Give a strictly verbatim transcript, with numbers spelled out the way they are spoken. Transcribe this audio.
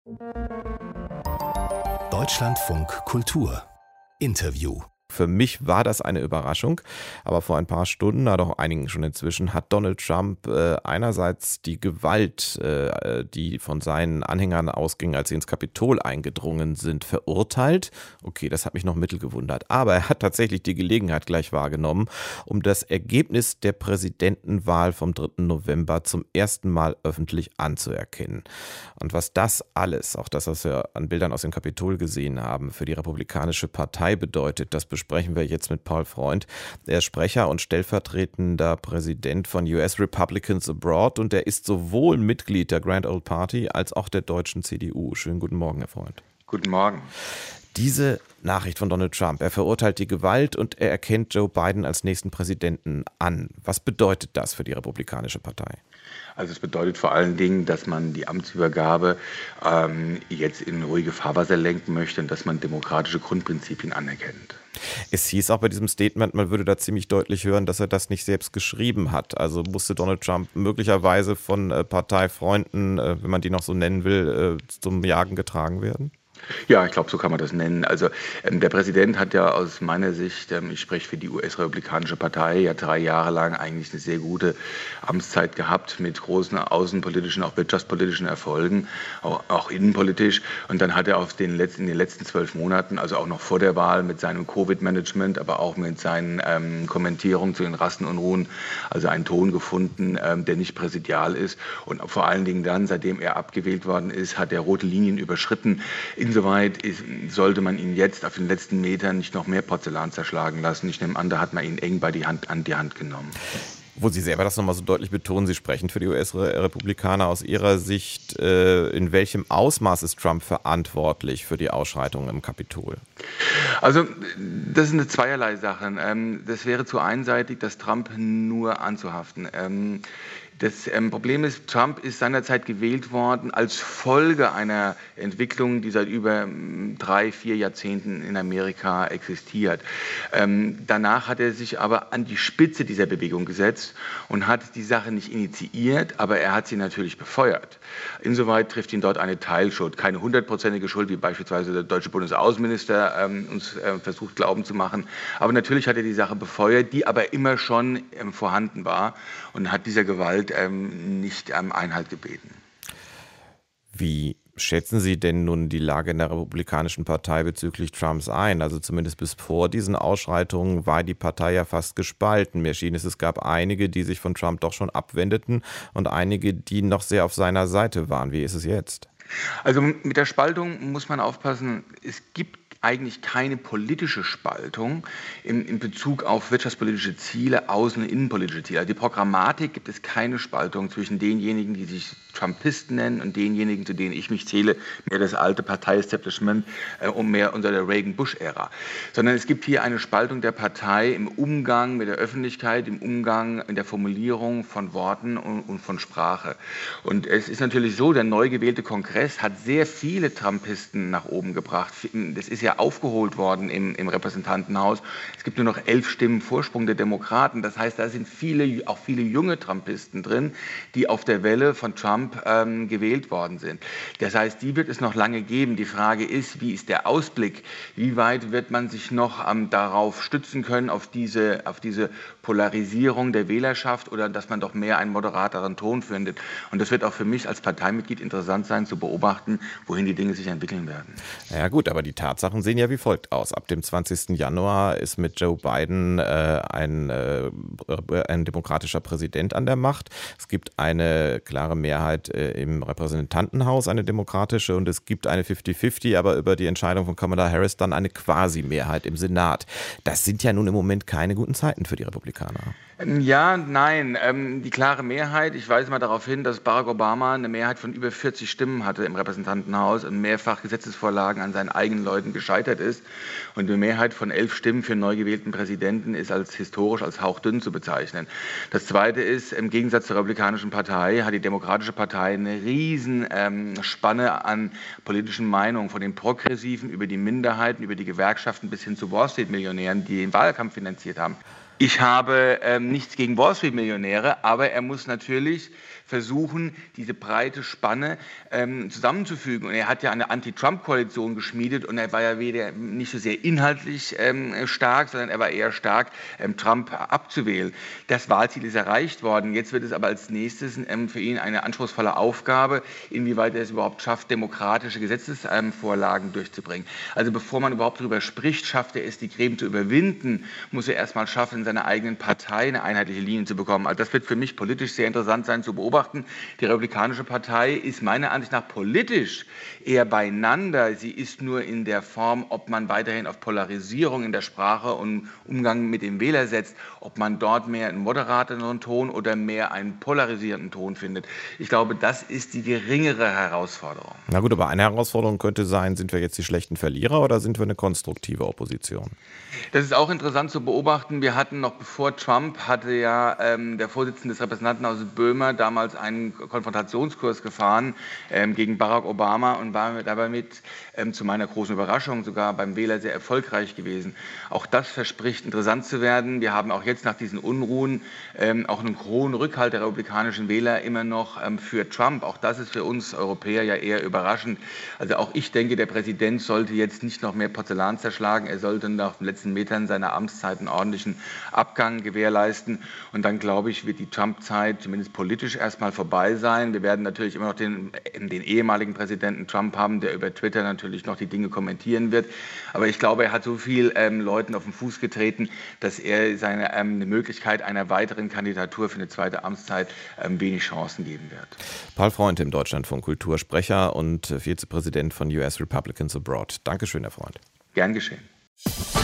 Deutschlandfunk Kultur Interview. Für mich war das eine Überraschung, aber vor ein paar Stunden, na doch einigen schon inzwischen, hat Donald Trump äh, einerseits die Gewalt, äh, die von seinen Anhängern ausging, als sie ins Kapitol eingedrungen sind, verurteilt. Okay, das hat mich noch mittel gewundert, aber er hat tatsächlich die Gelegenheit gleich wahrgenommen, um das Ergebnis der Präsidentenwahl vom dritten November zum ersten Mal öffentlich anzuerkennen. Und was das alles, auch das, was wir an Bildern aus dem Kapitol gesehen haben, für die Republikanische Partei bedeutet, das besprechen wir jetzt mit Paul Freund. Er ist Sprecher und stellvertretender Präsident von U S Republicans Abroad und er ist sowohl Mitglied der Grand Old Party als auch der deutschen C D U. Schönen guten Morgen, Herr Freund. Guten Morgen. Diese Nachricht von Donald Trump, er verurteilt die Gewalt und er erkennt Joe Biden als nächsten Präsidenten an. Was bedeutet das für die Republikanische Partei? Also es bedeutet vor allen Dingen, dass man die Amtsübergabe ähm, jetzt in ruhige Fahrwasser lenken möchte und dass man demokratische Grundprinzipien anerkennt. Es hieß auch bei diesem Statement, man würde da ziemlich deutlich hören, dass er das nicht selbst geschrieben hat. Also musste Donald Trump möglicherweise von äh, Parteifreunden, äh, wenn man die noch so nennen will, äh, zum Jagen getragen werden? Ja, ich glaube, so kann man das nennen. Also ähm, der Präsident hat ja aus meiner Sicht, ähm, ich spreche für die U S-Republikanische Partei, ja drei Jahre lang eigentlich eine sehr gute Amtszeit gehabt mit großen außenpolitischen, auch wirtschaftspolitischen Erfolgen, auch, auch innenpolitisch. Und dann hat er auf den letzten, in den letzten zwölf Monaten, also auch noch vor der Wahl mit seinem Covid-Management, aber auch mit seinen ähm, Kommentierungen zu den Rassenunruhen, also einen Ton gefunden, ähm, der nicht präsidial ist. Und vor allen Dingen dann, seitdem er abgewählt worden ist, hat er rote Linien überschritten. Insoweit ist, sollte man ihn jetzt auf den letzten Metern nicht noch mehr Porzellan zerschlagen lassen. Ich nehme an, da hat man ihn eng bei die Hand, an die Hand genommen. Wo Sie selber das nochmal so deutlich betonen, Sie sprechen für die U S-Republikaner aus Ihrer Sicht. Äh, in welchem Ausmaß ist Trump verantwortlich für die Ausschreitungen im Kapitol? Also das ist eine zweierlei Sache. Ähm, das wäre zu einseitig, das Trump nur anzuhaften. Ähm, Das ähm, Problem ist, Trump ist seinerzeit gewählt worden als Folge einer Entwicklung, die seit über ähm, drei, vier Jahrzehnten in Amerika existiert. Ähm, danach hat er sich aber an die Spitze dieser Bewegung gesetzt und hat die Sache nicht initiiert, aber er hat sie natürlich befeuert. Insoweit trifft ihn dort eine Teilschuld, keine hundertprozentige Schuld, wie beispielsweise der deutsche Bundesaußenminister ähm, uns äh, versucht glauben zu machen. Aber natürlich hat er die Sache befeuert, die aber immer schon ähm, vorhanden war und hat dieser Gewalt ähm, nicht ähm, Einhalt gebeten. Wie schätzen Sie denn nun die Lage in der Republikanischen Partei bezüglich Trumps ein? Also zumindest bis vor diesen Ausschreitungen war die Partei ja fast gespalten. Mir schien es, es gab einige, die sich von Trump doch schon abwendeten und einige, die noch sehr auf seiner Seite waren. Wie ist es jetzt? Also mit der Spaltung muss man aufpassen. Es gibt eigentlich keine politische Spaltung in, in Bezug auf wirtschaftspolitische Ziele, außen- und innenpolitische Ziele. Also die Programmatik gibt es keine Spaltung zwischen denjenigen, die sich Trumpisten nennen und denjenigen, zu denen ich mich zähle, mehr das alte Partei-Establishment äh, und mehr unter der Reagan-Bush-Ära. Sondern es gibt hier eine Spaltung der Partei im Umgang mit der Öffentlichkeit, im Umgang in der Formulierung von Worten und, und von Sprache. Und es ist natürlich so, der neu gewählte Kongress hat sehr viele Trumpisten nach oben gebracht. Das ist ja aufgeholt worden im, im Repräsentantenhaus. Es gibt nur noch elf Stimmen Vorsprung der Demokraten. Das heißt, da sind viele, auch viele junge Trumpisten drin, die auf der Welle von Trump ähm, gewählt worden sind. Das heißt, die wird es noch lange geben. Die Frage ist, wie ist der Ausblick? Wie weit wird man sich noch ähm, darauf stützen können, auf diese, auf diese Polarisierung der Wählerschaft oder dass man doch mehr einen moderateren Ton findet? Und das wird auch für mich als Parteimitglied interessant sein, zu beobachten, wohin die Dinge sich entwickeln werden. Ja gut, aber die Tatsachen sehen ja wie folgt aus. Ab dem zwanzigsten Januar ist mit Joe Biden äh, ein, äh, ein demokratischer Präsident an der Macht. Es gibt eine klare Mehrheit äh, im Repräsentantenhaus, eine demokratische, und es gibt eine fünfzig fünfzig, aber über die Entscheidung von Kamala Harris dann eine Quasi-Mehrheit im Senat. Das sind ja nun im Moment keine guten Zeiten für die Republikaner. Ja, nein. Ähm, die klare Mehrheit, ich weise mal darauf hin, dass Barack Obama eine Mehrheit von über vierzig Stimmen hatte im Repräsentantenhaus und mehrfach Gesetzesvorlagen an seinen eigenen Leuten gescheitert ist. Und eine Mehrheit von elf Stimmen für einen neu gewählten Präsidenten ist als historisch als hauchdünn zu bezeichnen. Das Zweite ist, im Gegensatz zur Republikanischen Partei hat die Demokratische Partei eine riesen ähm, Spanne an politischen Meinungen, von den Progressiven über die Minderheiten, über die Gewerkschaften bis hin zu Wall Street-Millionären, die den Wahlkampf finanziert haben. Ich habe ähm, nichts gegen Wall Street-Millionäre, aber er muss natürlich versuchen, diese breite Spanne ähm, zusammenzufügen. Und er hat ja eine Anti-Trump-Koalition geschmiedet und er war ja weder nicht so sehr inhaltlich ähm, stark, sondern er war eher stark, ähm, Trump abzuwählen. Das Wahlziel ist erreicht worden. Jetzt wird es aber als nächstes ähm, für ihn eine anspruchsvolle Aufgabe, inwieweit er es überhaupt schafft, demokratische Gesetzesvorlagen ähm, durchzubringen. Also bevor man überhaupt darüber spricht, schafft er es, die Gräben zu überwinden, muss er erstmal schaffen, in seiner eigenen Partei eine einheitliche Linie zu bekommen. Also das wird für mich politisch sehr interessant sein zu beobachten. Die Republikanische Partei ist meiner Ansicht nach politisch eher beieinander. Sie ist nur in der Form, ob man weiterhin auf Polarisierung in der Sprache und Umgang mit dem Wähler setzt, ob man dort mehr einen moderateren Ton oder mehr einen polarisierenden Ton findet. Ich glaube, das ist die geringere Herausforderung. Na gut, aber eine Herausforderung könnte sein, sind wir jetzt die schlechten Verlierer oder sind wir eine konstruktive Opposition? Das ist auch interessant zu beobachten. Wir hatten noch bevor Trump, hatte ja ähm, der Vorsitzende des Repräsentantenhauses Böhmer damals einen Konfrontationskurs gefahren ähm, gegen Barack Obama und war dabei mit, ähm, zu meiner großen Überraschung, sogar beim Wähler sehr erfolgreich gewesen. Auch das verspricht interessant zu werden. Wir haben auch jetzt nach diesen Unruhen ähm, auch einen hohen Rückhalt der republikanischen Wähler immer noch ähm, für Trump. Auch das ist für uns Europäer ja eher überraschend. Also auch ich denke, der Präsident sollte jetzt nicht noch mehr Porzellan zerschlagen. Er sollte nach den letzten Metern seiner Amtszeit einen ordentlichen Abgang gewährleisten. Und dann, glaube ich, wird die Trump-Zeit zumindest politisch erstmal vorbei sein. Wir werden natürlich immer noch den, den ehemaligen Präsidenten Trump haben, der über Twitter natürlich noch die Dinge kommentieren wird. Aber ich glaube, er hat so viel ähm, Leuten auf den Fuß getreten, dass er seine ähm, eine Möglichkeit einer weiteren Kandidatur für eine zweite Amtszeit ähm, wenig Chancen geben wird. Paul Freund im Deutschlandfunk Kultursprecher und Vizepräsident von U S Republicans Abroad. Dankeschön, Herr Freund. Gern geschehen.